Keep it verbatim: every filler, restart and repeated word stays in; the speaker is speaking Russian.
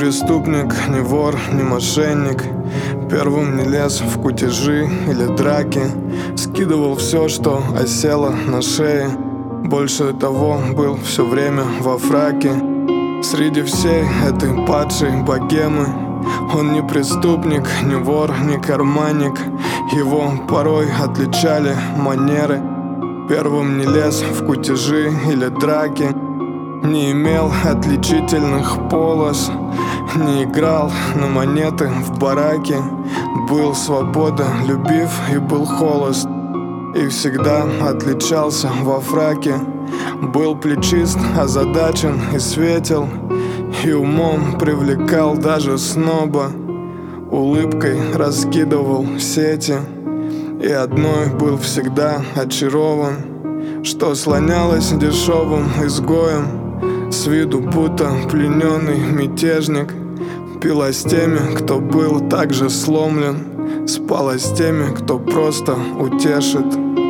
преступник, не вор, не мошенник. Первым не лез в кутежи или драки. Скидывал все, что осело на шее. Больше того, был все время во фраке. Среди всей этой падшей богемы он не преступник, не вор, не карманник. Его порой отличали манеры. Первым не лез в кутежи или драки. Не имел отличительных полос. Не играл на монеты в бараке. Был свободолюбив и был холост. И всегда отличался во фраке. Был плечист, озадачен и светел. И умом привлекал даже сноба. Улыбкой раскидывал сети. И одной был всегда очарован, что слонялась дешевым изгоем. С виду будто плененный мятежник. Пила с теми, кто был так же сломлен. Спала с теми, кто просто утешит.